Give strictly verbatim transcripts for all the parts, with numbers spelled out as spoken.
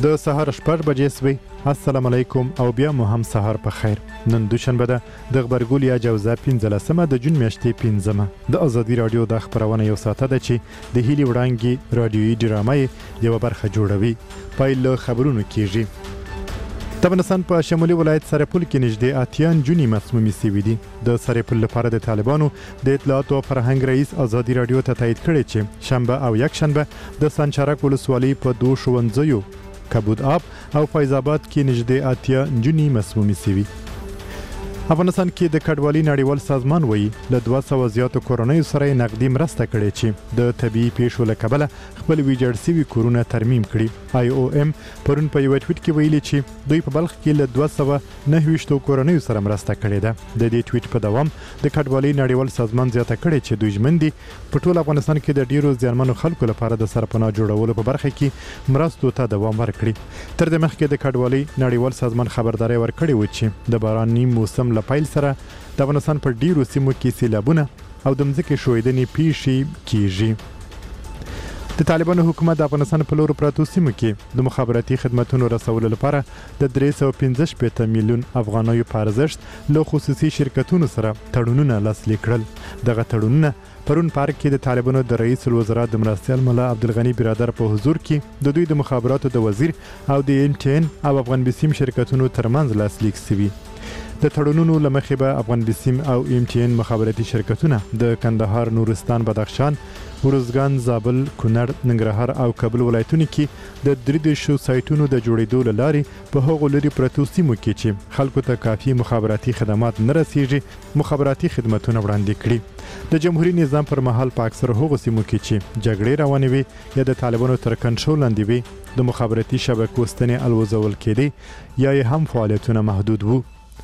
د سهار شپږ بجې سوې. السلام علیکم او بیا مو هم سهار په خیر. نن دوشنبه ده د غبرګول یا جوزه پنځلسمه د جون میاشتې پنځمه. د ازادي رادیو د خبرونه یو ساعته ده چې د هیلي وړانګي رادیویي ډرامې یو برخه جوړوي. پایل خبرونه کیږي. د افغانستان په شمالي ولایت سرپل کې نږدې اتیا نجونې مسمومې شوې دي. د سرپل لپاره د طالبانو د اطلاعات او فرهنګ رئیس ازادي رادیو ته تایید کړی چې شنبه او یک شنبه د سنچرک ولسوالۍ په دوه ښوونځیو کبود آب او فیض آباد کې نږدې اتیا نجونې مسمومې شوې. افغانستان کې د کډوالۍ نړیوال سازمان وایي له دوه سوه زیاتو کورنیو سره نقدي مرسته کړې چې د طبيعي پیښو له کبله خپل ویجاړ شوي کورونه ترمیم کړي. آی او ام پرون په یو ټویټ کې ویلي چې دوی په بلخ کې له دوه سوه نهه ویشت کورنیو سره مرسته کړې ده. د دې ټویټ په دوام د کډوالۍ نړیوال سازمان زیاته کړې چې دوی ژمن دي په ټول افغانستان کې د ډیرو زیانمنو خلکو لپاره د سرپناه جوړولو په برخه کې مرستو ته دوام ورکړي. تر دې مخکې د کډوالۍ نړیوال سازمان خبرداري ورکړې و چې د باراني موسم لپاره سره د افغانستان په ډیرو سیمو کې سیلابونه او د مځکې ښویدنې پیښې کیږي. د طالبانو حکومت د افغانستان په لور پراتو سیمو کې د مخابراتي خدماتو رسولو لپاره د درې سوه پنځه شپېته میلیون افغانیو په ارزښت له خصوصي شرکتونو سره تړونونه لاسلیک کړل. دغه تړونونه پرون پارک کې د طالبانو د رئیس الوزرا د مرستیال ملا عبدالغنی برادر په حضور کې د دوی د مخابراتو د وزیر او د ایم ټي ان او افغان بسیم شرکتونو ترمنځ لاسلیک شوي. د تړونونو لمخې به افغان بسیم او ایم ټي ان مخابراتي شرکتونه د کندهار، نورستان، بدخشان، ورزګان، زابل، کونړ، ننګرهار او کابل ولایتونو کې د درې دیرشو سایټونو د جوړېدو له لارې په هغو لرې پرتو سیمو کې چې خلکو ته کافي مخابراتي خدمات نه رسیږي مخابراتي خدمتونه وړاندې کړي. د جمهوریت نظام پر مهال په اکثر هغو سیمو کې چې جګړې روانې وي یا د طالبانو تر کنټرول لاندې وي د مخابراتي شبکو ستنې الوزول کېدې یا یې هم فعالیتونه محدود وو.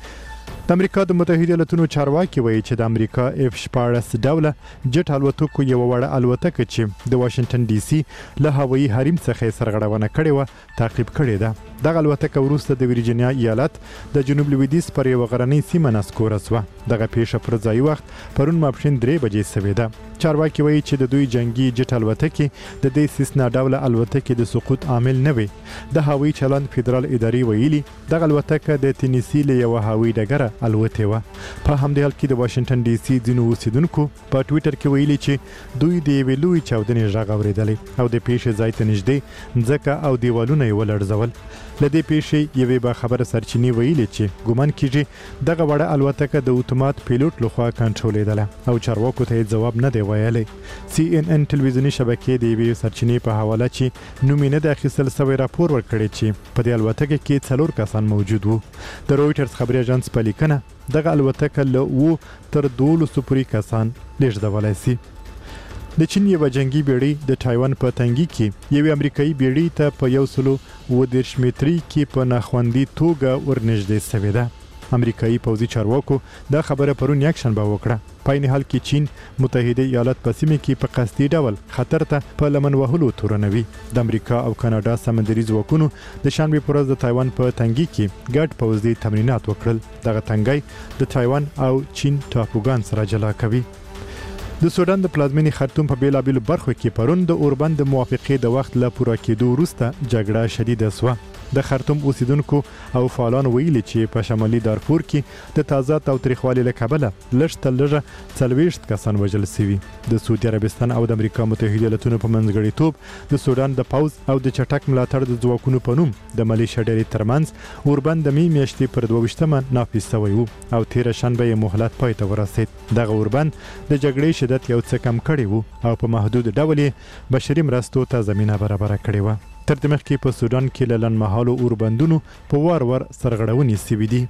د امریکا د متحده ایالاتونو چارواکي وایي چې د امریکا اف شپاړس ډوله جټ الوتکو یو وړه الوتکه چې د واشنگټن ډي سي له هوایي حریم څخه سرغړونه کړې و تعقیب کړې ده. دغه الوتکه وروسته د ویرجینیا ایالت د جنوب لویدیځ پر یو غرنۍ سیمه نسکوره شوه. دغه پیښه پر ځای وخت پرون ماپښین درې بجې شوې ده. چارواکي وایي چې د دوی جنگي جټ الوتکې د دې سیسنا ډوله الوتکې د سقوط عامل نه وي. د هوایي چلند فدرال ادارې ویلي دغه الوتکه د تینیسي له یو هوایي ډګره الوتې وه. په همدې حال کې د واشنگټن ډي سي ځینو اوسیدونکو په ټویټر کې ویلي چې دوی د یوې لویې چاودنې غږ اورېدلی او د پیښې ځای ته نږدې مځکه او دیوالونه یې ولړزول. له دې پیښې یوې باخبره سرچینې ویلي چې ګومان کیږي دغه وړه الوتکه د اتومات پیلوټ لخوا کنټرولېدله او چارواکو ته یې ځواب نه دی ویلی. سی ان ان ټلویزیوني شبکې د یوې سرچینې په حواله چې نوم یې نه دی اخیستل سوی راپور ورکړی چې په دې الوتکه کې څلور کسان موجود وو. د رویټرز خبري اژانس په لیکنه دغه الوتکه له اوو تر دولسو پورې کسان لیږدولی سي. د چین یوه جنگي بیړۍ د تایوان په تنګي کې یوې امریکایي بیړۍ ته په یو سلو اووه دېرش مترۍ کې په ناخوندي توګه ورنږدې شوې ده. امریکایي پوځي چارواکو دا خبره پرون یکشنبه وکړه. په عین حال کې چین متحده ایالات په سیمه کې په قصدي ډول خطر ته په لمن وهلو تورنوي. د امریکا او کاناډا سمندري ځواکونو د شنبې په ورځ د تایوان په تنګي کې ګډ پوځي تمرینات وکړل. دغه تنګی د تایوان او چین ټاپوګان سره جلا کوي. د سودان د پلازمینې خرطوم په بیلابیلو برخو کې پرون د اوربند د موافقې د وخت له پوره کېدو وروسته جګړه شدیده شوه. د خرطوم اوسیدونکو او فعالان ویلي چې په شمالي دارفور کې د تازه تاوتریخوالي له کبله لږ تر لږه څلوېښت کسان وژل شوي. د سعودي عربستان او د امریکا متحده ایالاتونو په منځګړیتوب د سودان د پوځ او د چټک ملاتړ د ځواکونو په نوم د ملیشه ډلې ترمنځ اوربند د می میاشتې پر دوه ویشتمه نافذ شوی و او تېره شنبه یې مهلت پای ته ورسید. دغه اوربند د جګړې شدت یو څه کم کړی و او په محدود ډول یې بشري مرستو ته زمینه برابره کړې وه. تر دې مخکې په سودان کې له لنډمهالو اوربندونو په وار وار سرغړونې شوي دي.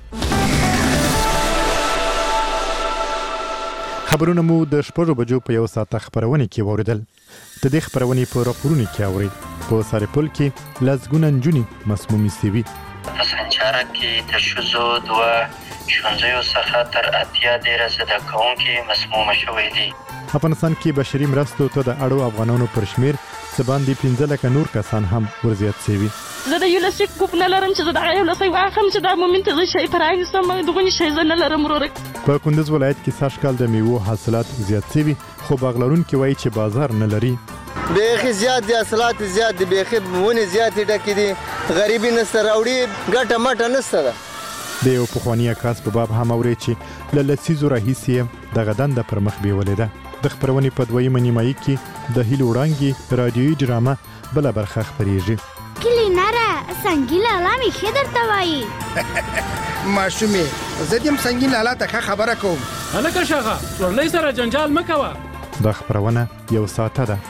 خبرونه مو د شپږو بجو په یو ساعته خپرونې کې واورېدل. د دې خپرونې په راپورونو کې اورئ په سرپل کې لسګونه نجونې مسمومې شوي. په سنچرک کې د ښځو دوه ښوونځیو څخه تر اتیا ډېره زده کوونکي مسمومه شوي دي. افغانستان کې بشري مرستو ته د اړو افغانانو پر شمیر څه باندې پنځه لکه نور کسان هم ورزیات شوي. زه د یونیسیف ګروپ نه لرم چې زه دغه یونیسیف واخلم چې دا مومنت زه شی پرانیستم دغونې شی زه نه لرم ورورک. په کندز ولایت کې سږ کال د میوو حاصلات زیات شوي خو باغ لرونکي وایي چې بازار نه لري. بیخي زیات دي، اصلات زیات دي، بیخي ونې زیاتې ډکې دي، غریبي نشته، راوړي ګټه مټه نشته ده. د یو پخواني عکاس په باب هم اوري چې له لسیزو راهیسې دغه دنده پر مخ بیولې ده. د خپرونې په دویمه نیمایي کې د هیلو وړانګې رادیویي ډرامه بله برخه خپرېږي. کلي نره سنګي لالا مې ښه درته وایي. ماشومې زه دې هم سنګي لالا ته ښه خبره کوم. هلکه شاغه سورلۍ سره جنجال مه کوه. دا خپرونه یو ساعته ده.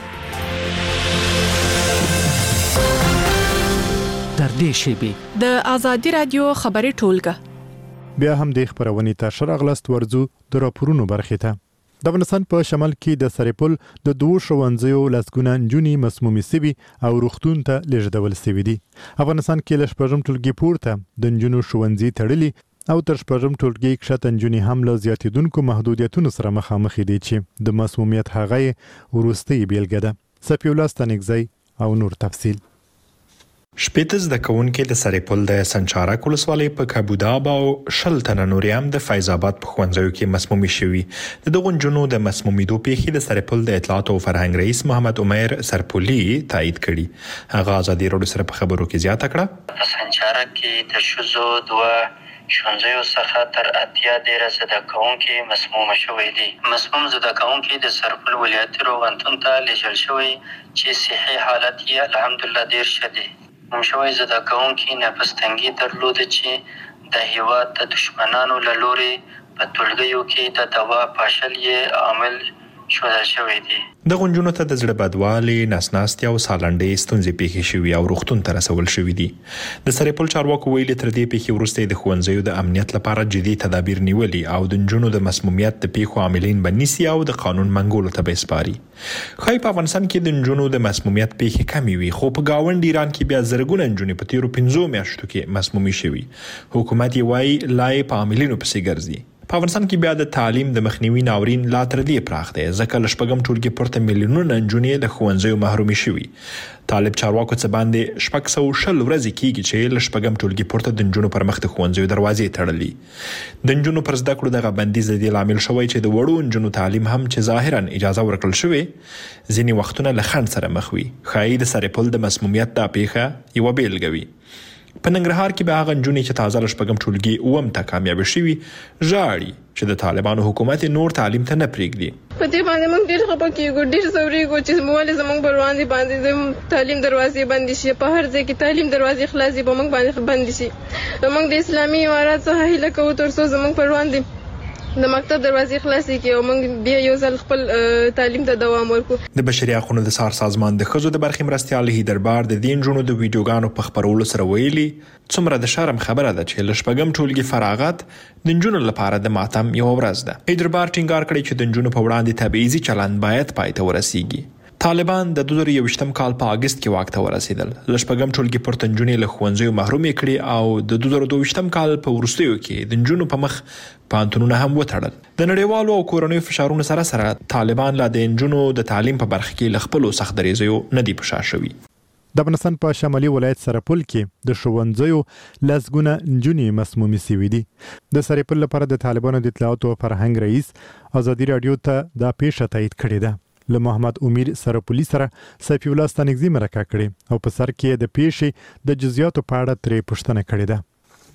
در دې شیبې د آزادي رادیو خبري ټولګه بیا هم د خبرونې ته شرغلست ورزو د راپورونو برخې ته. د افغانستان په شمال کې د سرپل د دوه ښوونځیو لسګونه نجونې مسمومې سوي او روغتون ته لیږدول سوي دي. افغانستان کې له شپږم ټولګي پورته د نجونو ښوونځي تړلي او تر شپږم ټولګي کښته نجونې هم له زیاتېدونکو محدودیتونو سره مخامخ دي چې د مسمومیت هغه یې وروستۍ بیلګه ده. سفي الله ستانکزی او نور تفصیل. شپېته زده کوونکي د سرپل د سنچارک ولسوالۍ په کابوداب او شل تنه نور هم د فیض آباد په ښوونځیو کې مسمومي شوي. د دغو نجونو د مسمومیدو پیښې د سرپل د اطلاعات او فرهنګ رئیس محمد عمر سرپولي تایید کړي. هغه ازادي راډیو سره په خبرو کې زیاته کړه. په سنچارک کې د ښځو دوه ښوونځیو څخه تر اتیا ډېره زده کوونکي مسمومه شوي دي. مسموم زده کوونکي د سرپل ولایتي روغتون ته لیږل شوي چې صحي حالت یې الحمدلله ډېر ښه دی. مسموم شوي زده کوونکي نفس تنګي درلوده چې د هېواد د دشمنانو له لورې په ټولګیو کې د دوا پاشل یې عامل ښودل شوی دی. دغو نجونو ته د زړه بدوالي، نسناستیا او سالنډۍ ستونزې پیښې شوي او روغتون ته رسول شوي دي. د سرپل چارواکو ویلي تر دې پیښې وروسته د ښوونځیو د امنیت لپاره جدي تدابیر نیولي او د نجونو د مسمومیت د پیښو عاملین به نیسي او د قانون منګولو ته به سپاري. ښایي په افغانستان کې د نجونو د مسمومیت پیښې کمې وي، خو په ګاونډ ایران کې بیا زرګونه نجونې په تیرو پنځو میاشتو کې مسمومي شوي. حکومت یې وایي لا یې په عاملینو پسې ګرځي. په افغانستان کې بیا د تعلیم د مخنیوي ناورین لا تر دې پراخ دی، ځکه له شپږم ټولګي پورته میلیونونه نجونې له ښوونځیو محرومې شوي. طالب چارواکو څه باندې شپږ سوه شل ورځې کېږي چې له شپږم ټولګي پورته د نجونو پر مخ د ښوونځیو دروازې تړلي. د نجونو پر زده کړو دغه بندیز د دې لامل شوی چې د وړو نجونو تعلیم هم چې ظاهرا اجازه ورکړل شوې ځینې وختونه له خنډ سره مخ وي. ښایي د سرپل د مسمومیت دا پیښه یوه بیلګه وي. په ننګرهار کې به هغه نجونې چې تازه له شپږم ټولګي اووم ته کامیابه شوي ژاړي چې د طالبانو حکومت نور تعلیم ته نه پرېږدي. په دې باندې موږ ډېر خفه کېږو، ډېر ځورېږو چې ولې زموږ پر وړاندې باندې د تعلیم دروازې بندې شي. په هر ځای کې تعلیم دروازې خلاصې په موږ باندې بندې شي. موږ د اسلامي امارات څخه هیله کوو تر څو زموږ پر وړاندې د مکتب دروازې خلاصې کړي او موږ بیا یو ځل خپل تعلیم ته دوام ورکړو. د بشري حقوقو د څار سازمان د ښځو د برخې مرستیال هیدربار د دې نجونو د ویډیوګانو په خپرولو سره ویلي څومره د شرم خبره ده چې له شپږم ټولګي فراغت د نجونو لپاره د ماتم یوه ورځ ده. هیدربار ټینګار کړی چې د نجونو په وړاندې تبعیضي چلند باید پای ته ورسیږي. طالبان د دوه زره یوویشتم کال په اګست کې واک ته ورسېدل. له شپږم ټولګي پورته نجونې له ښوونځیو محرومې کړي او د دوه زره دوه ویشتم کال په وروستیو کې د نجونو په مخ پوهنتونونه هم وتړل. د نړیوالو او کورنیو فشارونو سره سره طالبان لا د نجونو د تعلیم په برخه کې له خپلو سخت دریځیو نه دي په شا شوي. د افغانستان په شمالي ولایت سرپل کې د ښوونځیو لسګونه نجونې مسمومې سوي دي. د سرپل لپاره د طالبانو د اطلاعات او فرهنګ رئیس ازادي راډیو ته دا پیښه تایید کړې ده. له محمد امیر سرپولي سره سفي الله ستانکزی مرکه کړې او په سر کې د پیښې د جزئیاتو په اړه ترې پوښتنه کړې ده.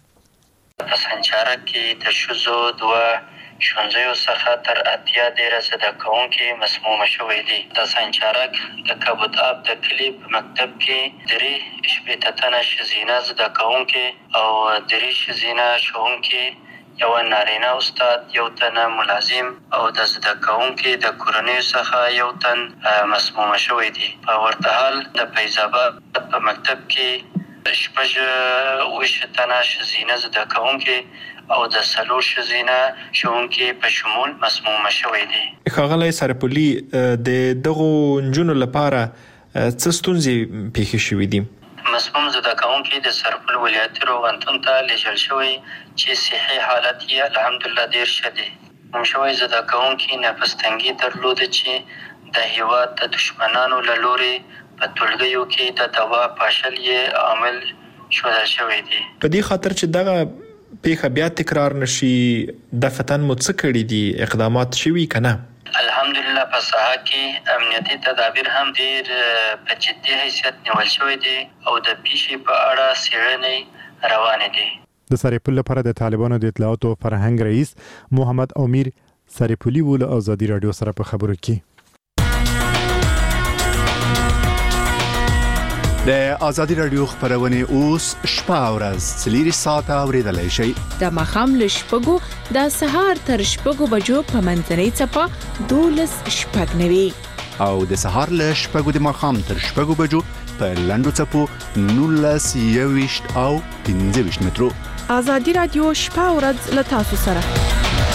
په سنچارک کې د ښځو دوه ښوونځیو څخه تر اتیا ډېره زده کوونکي مسمومه شوي دي. د سنچارک د کابوداب د کلي په مکتب کې درې شپېته تنه ښځینه زده کوونکي او درې ښځینه ښوونکي، یو نارینه استاد، یو تن ملازم او د زده کوونکي د کورنیو څخه یو تن مسمومه شوی دي. په ورته حال د فیض آباد په مکتب کې شپږ اووه تنه ښځینه زده کوونکي او د څلور ښځینه ښوونکي په شمول مسمومه شوی دي. ښاغلی سرپولي، د دغو نجونو لپاره څه ستونزې پیښې شوي دي؟ مسموم زده کوونکي د سرپل ولایتي روغتون ته لیږل شوي چې صحي حالت یې الحمدلله ډېر ښه دی. مسموم شوي زده کوونکي نفس تنګي درلوده چې د هېواد د دشمنانو له لورې په ټولګیو کې د دوا پاشل یې عامل ښودل شوی دی. په دې خاطر چې دغه پیښه بیا تکرار نشي دفتن مو څه کړي دي؟ اقدامات شوي که نه؟ الحمدلله په ساحه کې امنیتي تدابیر هم ډیر په جدي حیثیت نیول شوی دي او د پیښې په اړه څېړنې روانې دي. د سرپل لپاره د طالبانو د اطلاعات او فرهنګ رئیس محمد امیر سرپلی ول آزادی رادیو سره په خبرو کې د آزادی رادیو خبرونه اوس شپه او ورځ څلور ساعته اوریدلای شئ. د مخام له شپږو د سهار تر شپږو بجو په منځنۍ څپه دولس شپږ نوي او د سهار له شپږو د مخام تر شپږو بجو په لنډو څپو نولس یويشت او پنځه ویشت مترو. آزادی رادیو شپه او ورځ له تاسو سره.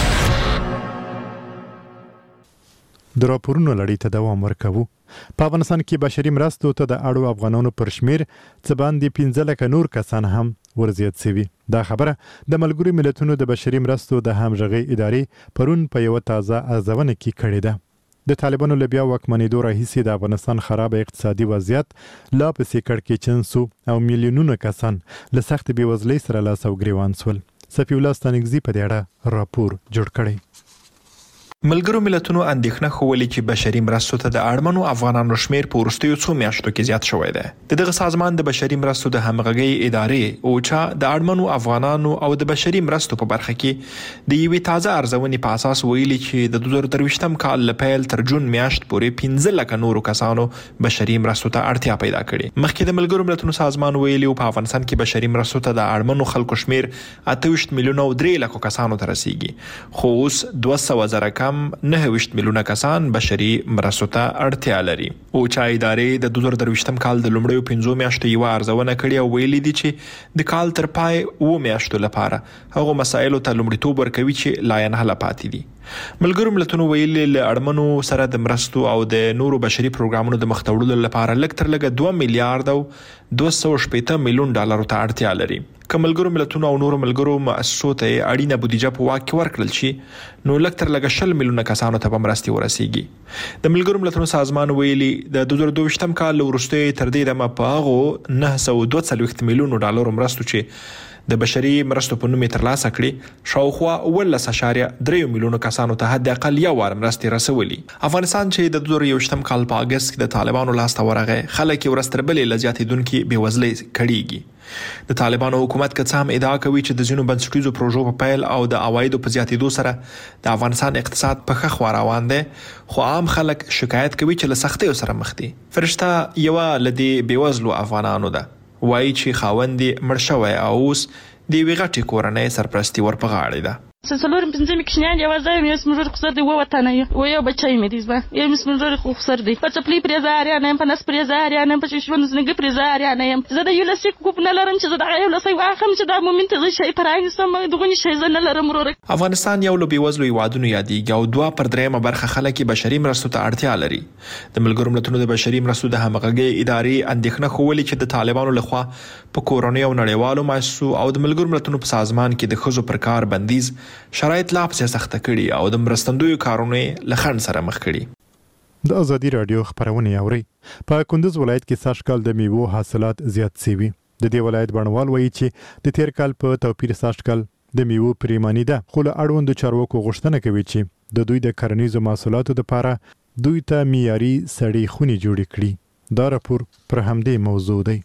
د راپورونو لړۍ ته دوام ورکوو. په افغانستان کې بشري مرستو ته د اړو افغانانو پر شمیر څه باندې پنځه لکه نور کسان هم ورزیات شوي. دا خبره د ملګرو ملتونو د بشري مرستو د همغږۍ ادارې پرون په یو تازه ارزونه کې کړې ده. د طالبانو له بیا واکمنېدو راهیسې د افغانستان خراب اقتصادي وضعیت لا پسې کړکېچن سو او میلیونونه کسان له سخت بېوزلۍ سره لاس او ګریوان سول. صفي الله ستانکزي په دې اړه راپور جوړ کړی. ملګرو ملتونو اندېښنه ښولې چې بشري مرستو ته د اړمنو افغانانو شمیر په وروستیو څو میاشتو کې زیات شوی دی. د دغه سازمان د بشري مرستو د همغږۍ ادارې اوچا د اړمنو افغانانو او د بشري مرستو په برخه کې د یوې تازه ارزونې په اساس ویلي چې د دوه زره درویشتم کال له پیل تر جون میاشت پورې پنځه لکه نورو کسانو بشري مرستو ته اړتیا پیدا کړې. مخکې د ملګرو ملتونو سازمان ویلي په افغانستان کې بشري مرستو ته د اړمنو خلکو شمیر اته ویشت میلیونه او درې لکو کسانو ته رسیږي، خو اوس دوه سوه زره کم نه ویشت میلیونه کسان بشري مرستو ته اړتیا لري. او چا ادارې د دوه زره درویشتم کال د لومړیو پنځو میاشتو یو ارزونه کړې او ویلي دي چې د کال تر پای اوه میاشتو لپاره هغه مسایلو ته لومړیتوب ورکوي چې لا یې نه پاتې دي. ملګرو ملتونو ویلي له اړمنو سره د مرستو او د نورو بشري پروګرامونو د مخ ته وړلو لپاره لږ تر لږه دوه میلیارډ او دوه سوه شپېته میلیون ډالرو ته اړتیا لري. که ملګرو ملتونو او نورو ملګرو مؤسسو ته اړینه بودیجه په واک کې ورکړل شي نو لږ تر لږه شل میلیونه کسانو ته به مرستې ورسیږي. د ملګرو ملتونو سازمان ویلي د دوه زره دویشتم کال له وروستیو تر دې دمه په هغو نه سوه دوه څلوېښت میلیونو ډالرو مرستو چې د بشري مرستو په نوم یې ترلاسه کړي شاوخوا اوولس اعشاریه درې میلیونو کسانو ته حد اقل یو وار مرستې رسولي. افغانستان چې د دوه زره یوویشتم کال په اګست کې د طالبانو لاسته ورغی خلک یې ورځ تر بلې له زیاتېدونکې بېوزلۍ کړېږي. د طالبانو حکومت که څه هم ادعا کوي چې د ځینو بنسټیزو پروژو په پیل او د عوایدو په زیاتېدو سره د افغانستان اقتصاد په ښه خوا روان دی، خو عام خلک شکایت کوي چې له سختیو سره مخ دي. فرشته یوه له دې بېوزلو افغانانو ده، وایي چې خاوند یې مړ شوی او اوس د یوې غټې کورنۍ سرپرستي ور په غاړه ده. څلور پنځه مې کوچنیان یو ځای مې اوس موږ خسر دی اووه تنه یو و یو بچی مې دی زما یو مې موږ خو خسر دی په چپلي پرې زاریانه یم په نس پرې زاریانه یم په شوند زنګ پرې زاریانه یم. زه د یو لسیک کوپ نه لرم چې زه د یو لسی واخم چې دا مومن ته شي پرانیستم دغه شي زه نه لرم وروره. افغانستان یو له بېوزلو هیوادونو یادېږي او دوه پر دریمه برخه خلک بشري مرستو ته اړتیا لري. د ملګرو ملتونو د بشري مرستو د همغږۍ ادارې اندېښنه ښولې چې د طالبانو لخوا په کورنۍ او نړیوالو مؤسسو او د ملګرو ملتونو په سازمان کې د ښځو پر کار بندیز شرایط لا پسې سخته کړي او د مرستندویو کارونه له خنډ سره مخ کړي. د آزادي رادیو خبرونه اوري. په کندوز ولایت کې سږ کال د میوو حاصلات زیات شوي. د دې ولایت بڼوال وایي چې د تیر کال په توپیر سږ کال د میوو پریمانی ده، خو له اړوندو چارواکو غوښتنه کوي چې د دوی د کرنیزو محصولاتو لپاره دوی ته معیاري سړې خونې جوړې کړي. دا راپور پر همدې موضوع دی.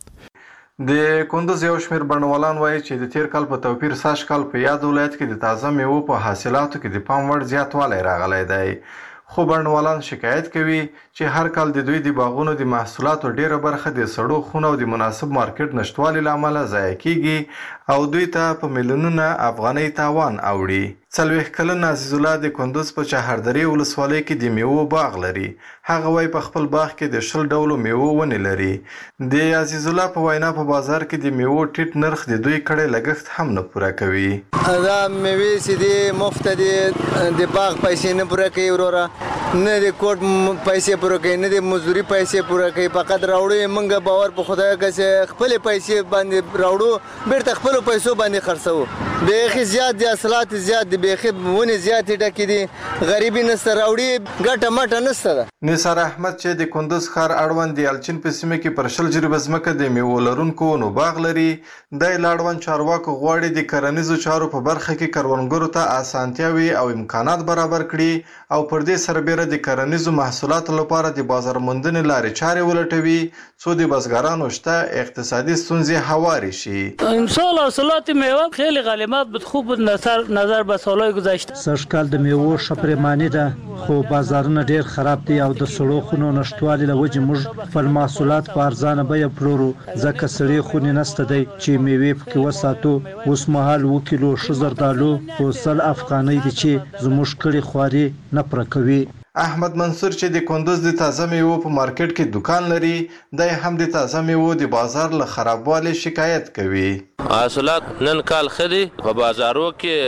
د کندوز یو شمېر بڼوالان وایي چې د تیر کال په توپیر سږ کال په یاد ولایت کې د تازه میوو په حاصلاتو کې د پام وړ زیاتوالی راغلی دی. خو بڼوالان شکایت کوي چې هر کال د دوی د باغونو د محصولاتو ډیره برخه د سړو خونو او د مناسب مارکیټ نشټوالي له امله ضایع کیږي او دوی ته په میلیونونه افغانۍ تاوان اوړي. څلوېښت کلن عزیز الله د کندوز په چهاردرې ولسوالۍ کې د میوو باغ لري. هغه وایي په خپل باغ کې د شل ډولو میوو ونې لري. د عزیز الله په وینا په بازار کې د میوو ټیټ نرخ د دوی کړی لګښت هم نه پوره کوي. دا میوې چې دي مفت دي، د باغ پیسې نه پوره کوي وروره، نه د کوټ پیسې پوره کوي، نه د مزدوري پیسې پوره کوي. فقط راوړو موږ باور په خدای کې خپل پیسې باندې راوړو، بیرته خپل پیسو باندې خرڅو. بیخي زیات دي، اصلات زیات دي، بیخي ونې زیاتې ډکې دي، غریبي نشته، راوړي ګټه مټه نشته ده. نثار احمد چې د کندوز ښار اړوند د الچین په سیمه کې پر شل جریبه ځمکه د میوو لرونکو ونو باغ لري، دی له اړوند چارواکو غواړي د کرنیزو چارو په برخه کې کروندګرو ته اسانتیاوي او امکانات برابر کړي او پر دې سربیره د کرنیزو محصولاتو لپاره د بازار موندنې لارې چارې ولټوي څو د بزګرانو شته اقتصادي ستونزې هوارې شي. امسال حاصلات میوه خیلی غنیمت بود، خوب بود نظر نظر به سالهای گذشته. سږ کال د میوو ښه پرېماني ده، خو بازارونه ډېر خراب دي او د سړو خونو نشتوالي له وجې موږ خپل محصولات په ارزانه بیه پلورو، ځکه سړې خونې نشته دی چې میوې پکې وساتو. اوس مهال اووه کیلو ښه زردالو په سل افغانۍ دي چې زموږ کړي خواري نه پوره کوي. احمد منصور چې د کندوز د تازه میوو په مارکیټ کې دکان لري، دی هم د تازه میوو د بازار له خرابوالي شکایت کوي. حاصلات نن کال ښه دي، په بازارو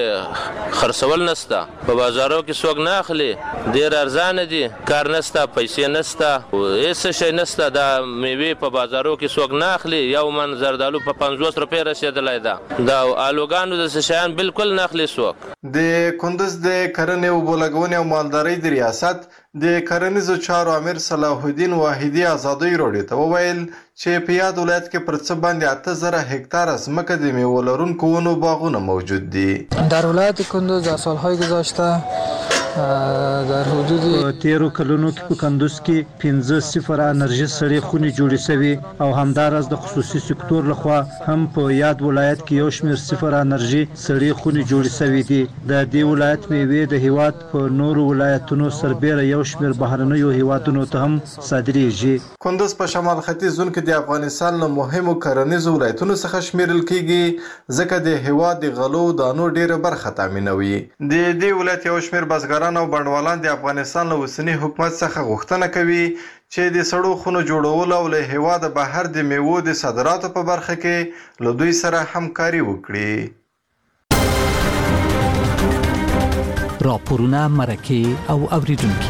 کې خرڅول نشته، په بازارو کې څوک نه اخلي، ډېر ارزانه دي، کار نشته، پیسې نشته، هېڅ شی نشته. دا میوې په بازارو کې څوک نه اخلي، یو من زردالو په پنځوس روپۍ رسېدلی ده، دا الوګانو د شیان بالکل نه اخلي څوک. د کندوز د کرنې اوبو لګونې او مالدارۍ د ریاست د کرنیزو چارو امیر صلاح الدین واحدي ازادۍ راډیو ته وویل چې په یاد ولایت کې پر څه باندې اته زره هکتار ځمکه د میوو لرونکو ونو باغونه موجود دي. در ولایت کندوز در سالهای گذشته در حدود تیرو کلونو کې په کندوز کې پنځه صفر انرژي سړې خونې جوړې شوي او همداراز د خصوصي سکتور لخوا هم په یاد ولایت کې یو شمېر صفر انرژي سړې خونې جوړې شوي دي. د دې ولایت میوې د هیواد په نورو ولایتونو سربیره یو شمېر بهرنیو هیوادونو ته هم صادریږي. کندوز په شمال ختیځ زون کې د افغانستان له مهمو کرنیزو ولایتونو څخه شمیرل کیږي، ځکه د هیواد د غلو دانو ډیره برخه تامینوي. د دې ولایت یو شمېر بزګران او بڼوالان د افغانستان له اوسني حکومت څخه غوښتنه کوي چې د سړو خونو جوړولو او له هیواده بهر د میوو د صادراتو په برخه کې له دوی سره همکاري وکړي. راپورونه، مرکې او اوریدونکي.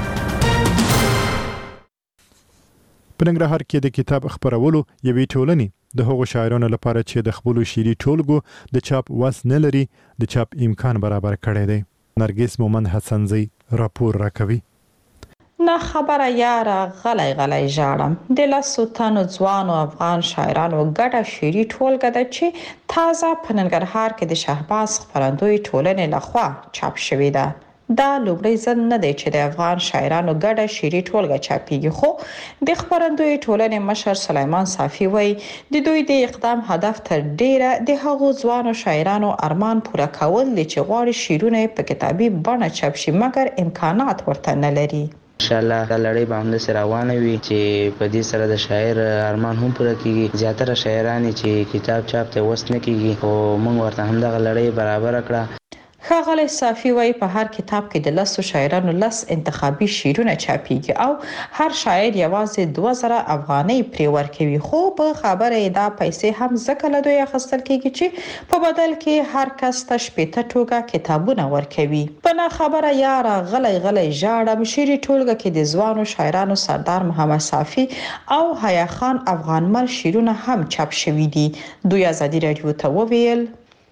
په ننګرهار کې د کتاب خپرولو یوې ټولنې د هغو شاعرانو لپاره چې د خپلو شعري ټولګو د چاپ وس نه لري د چاپ امکان برابر کړی دی. نرګس مومند حسنزی راپور راکوي. نه خبره یاره غلی غلی ژاړم د لسو تنو ځوانو افغان شاعرانو ګډه شعري ټولګه ده چې تازه په ننګرهار کې د شهباز خپرندوی ټولنې لخوا چاپ شوې ده. دا لومړی ځل نه دی چې د افغان شاعرانو ګډه شعري ټولګه چاپیږي، خو د خپرندوی ټولنې مشر سلیمان صافي وایي د دوی د اقدام هدف تر ډیره د هغو ځوانو شاعرانو ارمان پوره کول دي چې غواړي شعرونه په کتابي بڼه چاپ شي مګر امکانات ورته نه لري. انشاءالله دا لړۍ به همداسې روانه وي چې په دې سره د شاعر ارمان هم پوره کیږي. زیاتره شاعران چې کتاب چاپ ته وس نه کیږي خو موږ ورته همدغه لړۍ برابر کړه. ښاغلی صافي وایي په هر کتاب کې د لسو شاعرانو لس انتخابي شعرونه چاپیږي او هر شاعر یوازې دوه زره افغانۍ پرې ورکوي، خو په خبره یې دا پیسې هم ځکه له دوی اخیستل کیږي چې په بدل کې هر کس ته شپېته ټوکه کتابونه ورکوي. په نه خبره یاره غلی غلی ژاړم شعري ټولګه کې د ځوانو شاعرانو سردار محمد صافي او حیا خان افغانمل شعرونه هم چاپ شوي دي. دوی ازادي راډیو ته وویل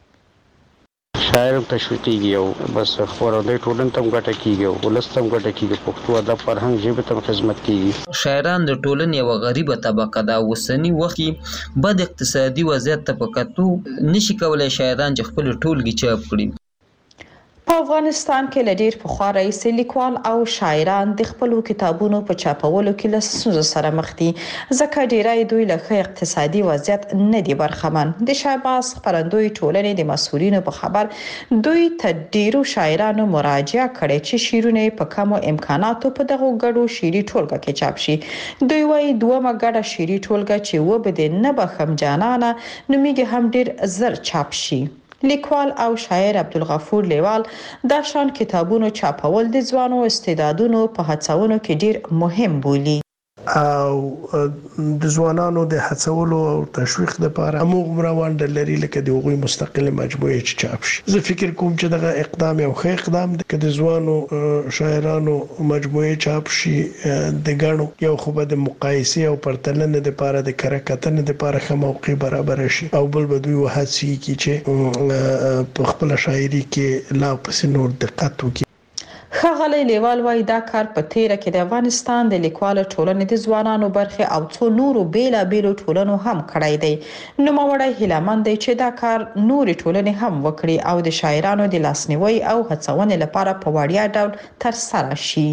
شاعر تشویقیږي او بس خپرندوی ټولنې ته هم ګټه کیږي او ولس ته هم ګټه کیږي، پښتو ادب فرهنګ ژبې ته خدمت کیږي. شاعران د ټولنې یوه غریبه طبقه ده. اوسني وخت کې بد اقتصادي وضعیت ته په کتو نشي کولی شاعران چې خپل ټولګې چاپ کړي. په افغانستان کې له ډېر پخوا راهیسې لیکوال او شاعران د خپلو کتابونو په چاپولو کې له ستونزو سره مخ دي، ځکه ډیری دوی له ښه اقتصادي وضعیت نه دي برخمن. د شهباز خپرندوی ټولنې د مسؤلینو په خبر دوی ته ډیرو شاعرانو مراجعه کړې چې شعرونه په کمو امکاناتو په دغو ګډو شعري ټولګه کې چاپ شي. دوی وایي دومره ګډه شعري ټولګه چې وبد نه بخم جانانه نومیږي هم ډیر زر چاپ شي. لیکوال او شاعر عبدالغفور لیوال دا شان کتابونو چاپول د ځوانو استعدادونو په هڅونو کې ډیر مهم بولي. او د ځوانانو د هڅولو او تشویق لپاره موږ مروان لري لکه د هغوی مستقله مجموعه چې چاپ شي. زه فکر کوم چې دغه اقدام یو ښه اقدام دی چې د ځوانو شاعرانو مجموعه چاپ شي د ګڼو یو خو به د مقایسې او پرتلنې لپاره د کره کتنې لپاره ښه موقع برابر شي او بل به دوی وهڅي کی چې په خپل شاعري کې لا پس نور دقت وکړي. ښاغلی لیوال وايي دا کار په تیره کې د افغانستان د لیکوالو ټولنې د ځوانانو برخې او څو نورو بیلابیلو ټولنو هم کړی دی. نوموړی هیلهمند دی چې دا کار نورې ټولنې هم وکړي او د شاعرانو د لاسنیوي او هڅونې لپاره په وړیا ډول ترسره شي.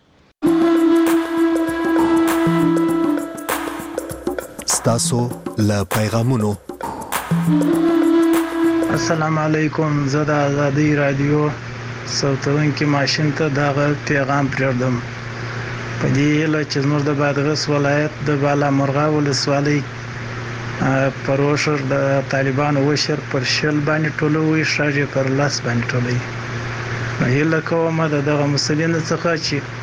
ستاسو له پیغامونو. السلام علیکم. زه د آزادۍ رادیو صوتونکي ماشین ته دغه پیغام پرېږدم په دې هیله چې زموږ د بادغیس ولایت د بالامرغه ولسوالۍ پروشر د طالبانو وشر پر شل باندې ټولوي، شاجې پر لاس باندې ټولوي. نو هیله کوم د دغه مسلینو څخه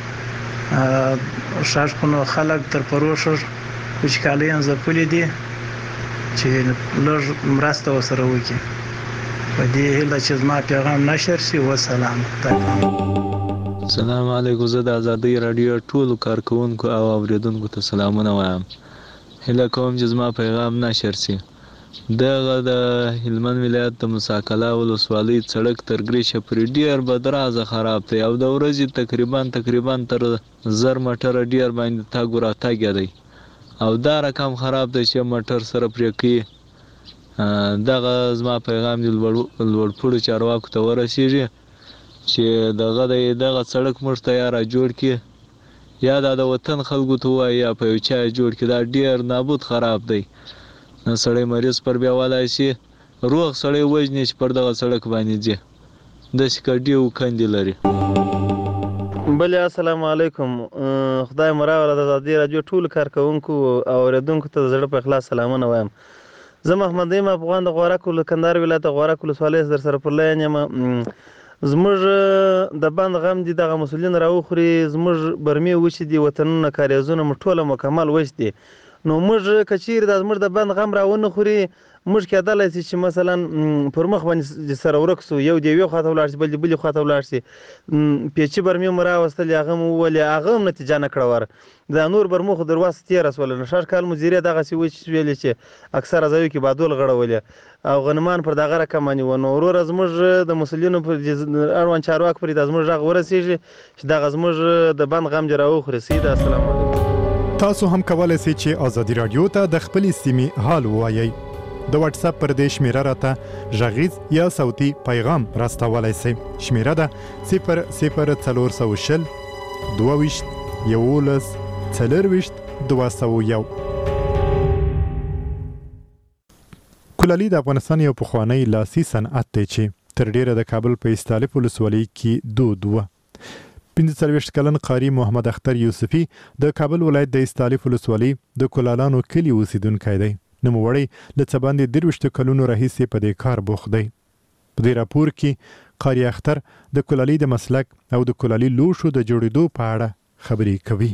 چې شاجخونو خلک تر پروشر وچکالۍ ځپلي دي چې لږ مرسته ورسره وکړي. په دې هیله چې زما پیغام نشر شي. وسلام. السلام علیکم. زه د آزادۍ رادیو ټولو کارکونکو او اوریدونکو ته سلامونه وایم. هیله کوم چې زما پیغام نشر شي. دغه د هلمند ولایت د مساکلا ولسوالۍ سړک تر ګریشه پورې ډېر بدرازه خراب دی او د ورځې تقریبا تقریبا تر زر موټر ډېر باندې تاګ راتګ دی او دا رقم خراب دی چې موټر سره پرې کوي. دغه زما پیغام دی لوړپوړو چارواکو ته ورسیږي چې دغه دغه سړک موږ ته یا را جوړ کړي یا د وطن خلکو ته ووایي یا په یو چا جوړ کړي. دا ډېر نابود خراب دی. نو سړی مریض پر بیا ولی شي، روغ سړی وژني چې پر دغه سړک باندې ځي. داسې کډې او کندې لري. بلې السلام علیکم. خدای مو راوله د ازادۍ راډیو ټولو کارکوونکو او اورېدونکو ته د زړه په اخلاص سلامونه وایم. زه محمد نعیم افغان د غورک کندهار ولایت د غورک ولسوالۍ در سره پر لاین یم. زموږ د بند غم دي دغه مسؤلین راوخوري، زموږ برمې وچې دي، وطنونه کاریزونه مو ټوله مکمل وچ دي. نو موږ که چیرې د زموږ د بند غم راونه خوري، موږ کېدلی شي چې مثلا پر مخ باندې سره ورک سو، یو د یوې خواته ولاړ شي بل د بلې خواته ولاړ شي. پیچي برمې مو راوستلې، هغه مو وولې، هغه هم نتیجه نه کړه وره. دا نور برمو خو در واسه تېره سوله. نو شاړ کال مدیرې دغسې وچې شولې چې اکثره ځایو کې بادول غړولې او غنمان پر دغه رقم باندې وه. نو وروره زموږ د مسؤلینو پر اړوند چارواکو پرې دا زموږ غږ ورسېږي چې دغه زموږ د بند غم دې راوخوري. سیده السلام علیکم. تاسو هم کولای شئ چې آزادي رادیو ته د خپلې سیمې حال ووایئ. د واتس اپ پر دې شمیره راته غږیز یا صوتي پیغام راستولی شئ. شمیره ده صفر صفر څلور سوه شل دوه ویشت یولس څلرویشت دوه سوه یو. کلالي د افغانستان یو پخوانی لاسي صنعت دی چې تر ډیره د کابل په استالف ولسوالۍ کې دود وه. پنځه څلوېښت کلن قاري محمد اختر یوسفي د کابل ولایت د استالف ولسوالۍ د کلالانو کلي اوسیدونکی دی. نوموړی له څه باندې درویشتو کلونو راهیسې په دې کار بوخت دی. په دې راپور کې قاري اختر د کلالي د مسلک او د کلالي لوښو د جوړېدو په اړه خبرې کوي.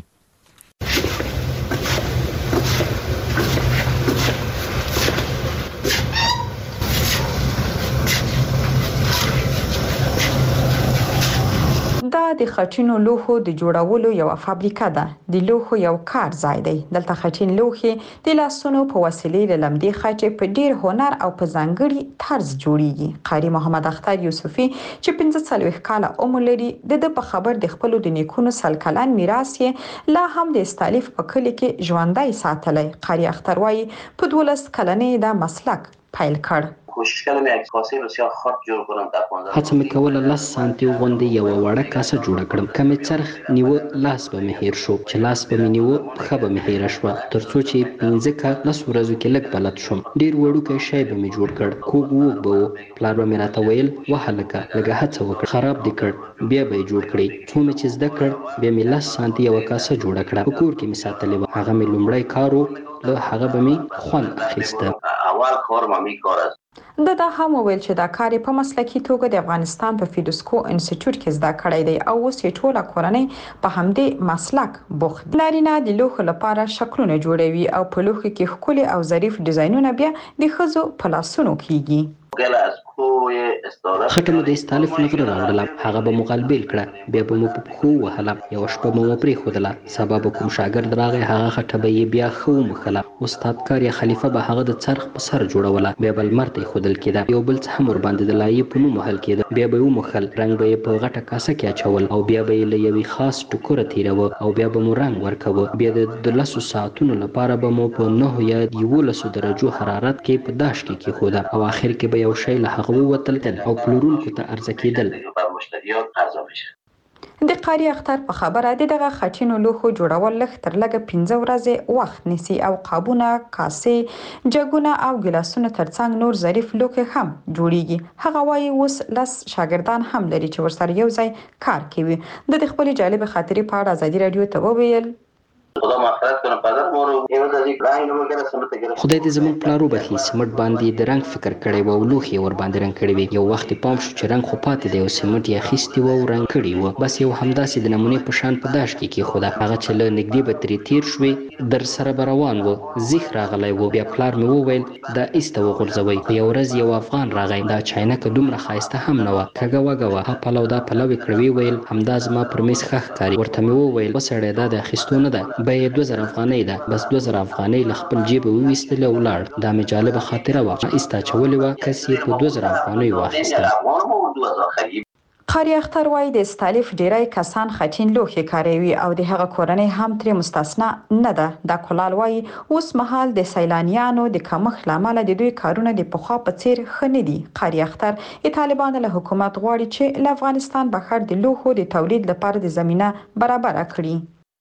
دا د خټینو لوښو د جوړولو یو فابریکه ده. د لوښو یو کار ځای دی. دلته خټین لوښي د لاسونو په وسیلې له لمدې خټې په ډیر هنر او په ځانګړي طرز جوړیږي. قاري محمد اختر یوسفي چې پنځه څلوېښت کاله عمر لري، د ده په خبر د خپلو د نیکونو سل کلن میراث یې لا هم د استالف په کلي کې ژوندی ساتلی. قاري اختر وایي په دولس کلنۍ دا مسلک پیل کړ. کوشش کردم یک کاسه بسیار خرد جور کنم در پانزده. هڅه مې کوله لس سانتي غوندې یوه وړه کاسه جوړه کړم. که مې څرخ نیوه لاس به مې هیر شو، چې لاس به مې نیوه پښه به مې هیره شوه، تر څو چې پنځه که لس ورځو کې لږ بلد شوم. ډېر وړوکی شی به مې جوړ کړ، کوږ ووږ به و. پلار به مې راته ویل وه هلکه لږه هڅه وکړه، خراب دې کړ بیا به یې جوړ کړې. څو مې چې زده کړ بیا مې لس سانتي یوه کاسه جوړه کړه. په کور کې مې ساتلې وه. هغه مې لومړی کار و، له هغه به مې خوند اخیسته. global formami کار است. د دا هم ویل چې دا کار په مسلکي توګه د افغانستان په فیدوسکو انسټیټیوټ کې زده کړی دی او اوس یې ټوله کورنۍ په همدې مسلک بوخت دي. نارینه د لوښو لپاره شکلونه جوړوي او په لوښو کې ښکلي او ظریف ډیزاینونه بیا د ښځو په لاسونو کیږي. خټه مو د استالف نغره راوړله، هغه به مو غلبیل کړه، بیا به مو په پښو وهله، یوه شپه به مو پرېښودله، سبا به کوم شاګرد راغی هغه خټه به یې بیا ښه وموښله، استاد کار یا خلیفه به هغه د څرخ په سر جوړوله، بیا به لمر ته ایښودل کېده، یو بل څه هم ورباندې د لایې په نوم وهل کېده، بیا به یې وموښل، رنګ به یې په غټه کاسه کې اچول او بیا به یې له یوې خاص ټوکره تېروه او بیا به مو رنګ ورکوه، بیا د دولسو ساعتونو لپاره به مو په نهو یا یولسو درجو حرارت کې په داش کې کېښوده او آخر کې به یو شی له هغه ووتل او پلورونکو ته عرضه کېدل. د قاری اختر په خبره د دغه خټینو لوښو جوړول لږ تر لږه پنځه ورځې وخت نیسي او قابونه، کاسې، جګونه او ګیلاسونه ترڅنګ نور ظریف لوښي هم جوړیږي. هغه وایي اوس لس شاګردان هم لري چې ورسره یو ځای کار کوي. د دې خپلې جالبې خاطرې په اړه ازادي راډیو ته وویل خدای دې زموږ پلار وبخي، سمټ باندې د رنګ فکر کړی و او لوښي ور باندې رنګ کړی وي. یو وخت پام شو چې رنګ خو پاتې دی او سمټ یې اخیستی و او رنګ کړی و، بس یو همداسې د نمونې په شان په داش کې کېښوده. هغه چې له نږدې به ترې تېر شوې در سره به روان و، زیخ راغلی و، بیا پلار مې وویل دا ایسته وغورځوئ. په یو ورځ یو افغان راغی، دا چاینکه دومره ښایسته هم نه وه، کږه وږه وه، ها پلو دا پلو یې کړ. ویې ویل همدا زما پر میز ښه ښکاري. ورته مې وویل وسړی دا د اخیستو نه ده، بیه یې دوه زره افغانۍ ده. بس دوه زره افغانۍ له خپل جیبه وویستلې او ولاړ. دا مې جالبه خاطره وه، ایسته اچولې وه، کس یې په دوه زره افغانیو واخیسته. قاری اختر وایي د استالف ډیری کسان خټین لوښي کاروي او د هغه کورنۍ هم ترې مستثنا نه ده. دا کلال وایي اوس مهال د سیلانیانو د کمښت له امله د دوی کارونه د پخوا په څیر ښه نه دي. قاری اختر د طالبانو له حکومت غواړي چې له افغانستان بهر د لوښو د تولید لپاره د زمینه برابره کړي.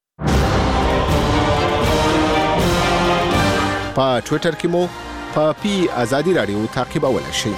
په ټوئیټر کې مو په پی ازادي رادیو تعقیبولای شئ.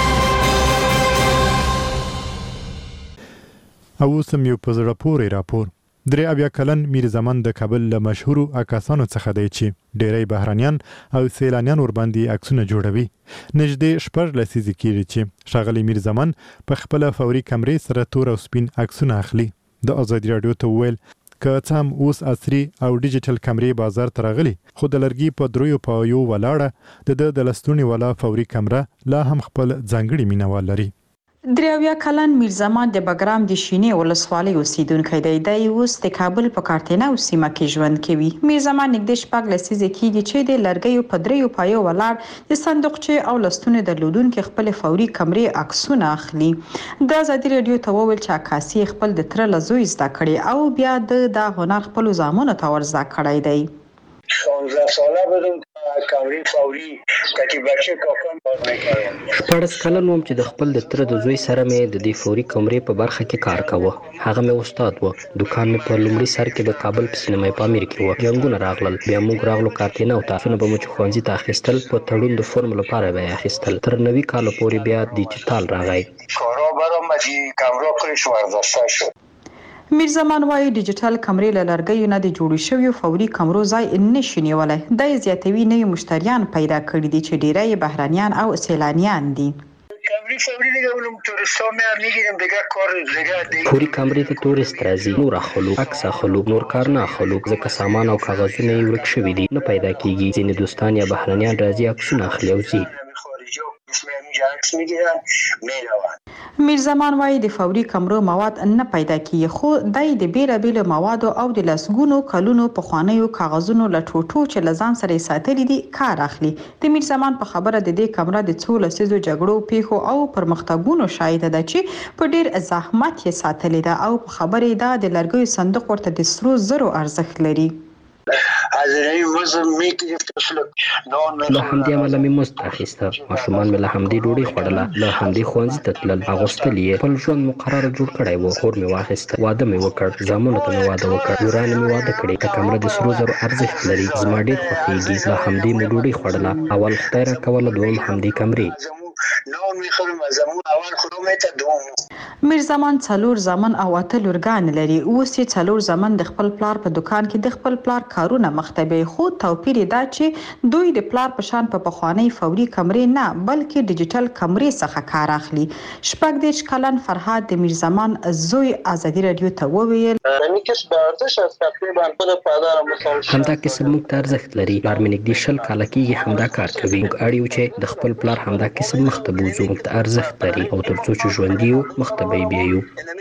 او سم یو په زړه پورې راپور. درې اویا کلن میر زمان د کابل له مشهورو عکاسانو څخه دی چې ډیری بهرانیان او سیلانیان ورباندې عکسونه جوړوي. نږدې شپږ لسیزې کېږي چې ښاغلی میر زمان په خپله فوري کمرې سره تور او سپین عکسونه اخلي. د ازادي راډیو ته وویل که څه هم اوس عصري او ډیجیټل کمرې بازار ته راغلي، خو د لرګي په دریو پایو ولاړه د ده د لستوڼي والا فوري کمره لا هم خپل ځانګړي مینوال لري. درې اویا کلن میر زمان د بګرام د شینې ولسوالۍ اوسیدونکی دی. دی اوس د کابل په کارتینو سیمه کې ژوند کوي. میر زمان نږدې شپږ لسیزې کېږي چې د لرګیو په دریو پایو ولاړ د صندوقچې او لستونې درلودونکي خپلې فوري کمرې عکسونه اخلي. د ازادي راډیو ته وویل چې عکاسي خپل د تره له زوی زده کړې او بیا د دا هنر خپلو زامنو ته ور زده کړی دی. شانزده ساله بودم کمری فوری که بچه کافم کار میکردم. شپاړس کلن وم چې د خپل د تره د زوی سره مې د دې فوري کمرې په برخه کې کار کاوه. هغه مې استاد و. دکان مې په لومړي سر کې د کابل په سینمای په امیر کې و. جنګونه راغلل، بیا موږ راغلو کارتینو ته. څونه به مو چې ښوونځي ته اخیستل، په تړون د فورم لپاره به یې اخیستل. تر نوي کاله پورې بیا ډیجیټال راغی. کارا برآمدی کمرا کلش ورداشته شد. میر زمان وایي ډیجیټل کمرې له لرګیو نه د جوړو شویو فوري کمرو ځای نشي نیولی. دا یې زیاتوي نوي مشتریان پیدا کړي دي چې ډیری یې بهرانیان او سیلانیان دي. کمری فوری دیگه اونم توریستا میگیریم دیگه کار دیگه دیگه فوري کمرې ته تورست راځي، نور اخلو، عکس اخلو، نور کار نه اخلو، ځکه سامان او کاغذونه یې ورک شوي دي، نه پیدا کیږي. ځینې دوستان یا بهرانیان راځي عکسونه اخلي او ځي. میر زمان وایي د فوري کمرو مواد نه پیدا کیږي، خو دای د بیلابیلو موادو او د لسګونو کلونو پخوانیو کاغذونو له ټوټو چې له ځان سره یې ساتلي دي کار اخلي. د میر زمان په خبره د دې کمره د څو لسیزو جګړو، پیښو او پرمختګونو شاهده ده چې په ډیر زحمت یې ساتلې ده او په خبره یې ده د لرګیو صندوق ورته د سرو زرو ارزښت لري. له همدې امله مې مزد اخیسته، ماشومان مې له همدې ډوډۍ خوړله، له همدې ښوونځي ته تلل، اغوستل یې. خپل ژوند مقرره جوړ کړی و. خور مې واخیسته، واده مې وکړ، زامنو ته مې واده وکړ، ورانې مې واده کړې. دا کمره د سرو زرو ارزښت لري، زما ډېر خوښیږي. له همدې مې ډوډۍ خوړله، اول خدای راکوله، دویم همدې کمرې. نور میخوام مزمون اول خودم ته دوم میر زمان څلور زامن او اته لورګان لري. اوس یې څلور زامن د خپل پلار په دکان کې د خپل پلار کارونه مختبي، خو توپیر دا چې دوی د پلار په شان په پخوانی فوري کمرې نه بلکې ډیجیټل کمرې څخه کار اخلي. شپږ دېرش کلن فرهاد د میر زمان زوی ازادي رادیو ته وویل همدا قسم موږ ته ارزښت لري. پلار مې نږدې شل کاله کېږي همدا کار کوي. موږ اړ یو چې د خپل پلار همدا قسم مخته بوځو. موږ ته ارزښت لري او تر څو چې ژوندي یو مخته به یې بیایو.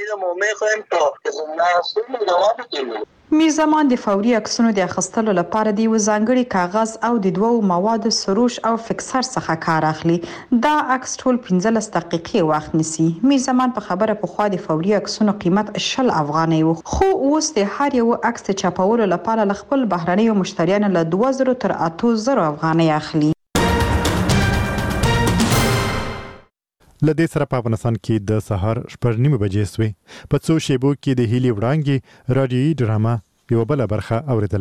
میر زمان د فوري عکسونو د اخیستلو لپاره د یو ځانګړي کاغذ او د دوو موادو سروش او فکسر څخه کار اخلي. دا عکس ټول پنځلس دقیقې وخت نیسي. میر زمان په خبره پخوا د فوري عکسونو قیمت شل افغانۍ و، خو اوس د هر یو عکس چاپولو لپاره له خپل بهرنیو مشتریانو له دوه زرو تر اتو زرو افغانۍ اخلي. لدې سره په افغانستان کې د سهار شپږ نیمې بجې سوې. په څو شیبو کې د هیلې وړانګې رادیوي ډرامه یوه بله برخه اورېدل